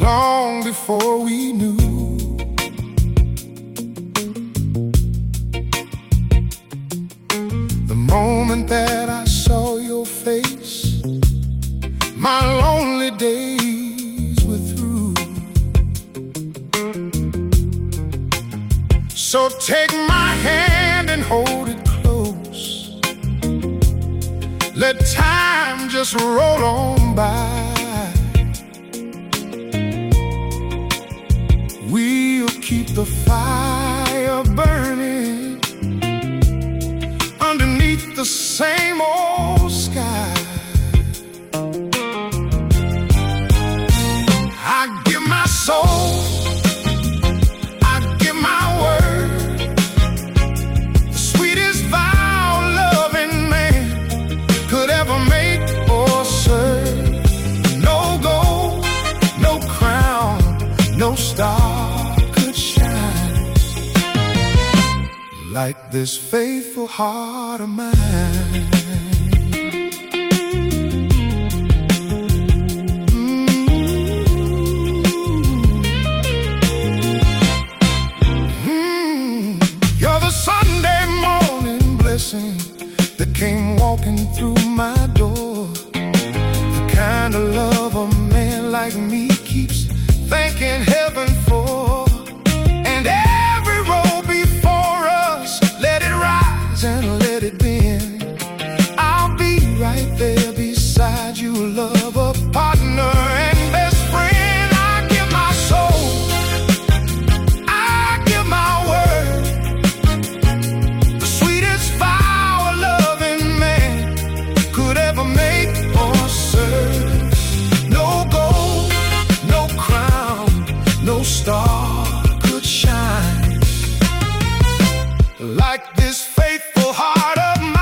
long before we knew. The moment that I saw your face, my lonely days were through. So take my hand and hold it close. Let time just roll on by. We'll keep the fire burning underneath the same old sky. I give my soul, I give my word, the sweetest vow loving man could ever make or serve. No gold, no crown, no star could shine like this faithful heart of mine. You're the Sunday morning blessing that came walking through my door. The kind of love a man like me keeps thanking heaven for. And every road before us, let it rise and let it bend. I'll be right there beside you, love, a partner and best friend. I give my soul, I give my word, the sweetest vow a loving man could ever make or serve. No gold, no crown, no star could shine like this faithful heart of mine.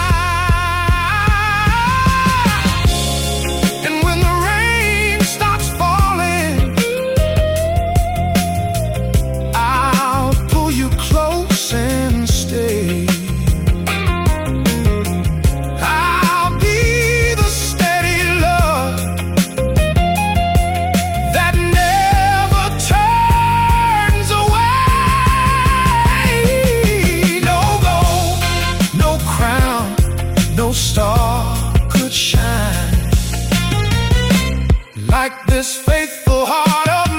And when the rain starts falling, I'll pull you close and stay. I'll be the steady love that never turns away. No gold, no crown, no star could shine like this faithful heart of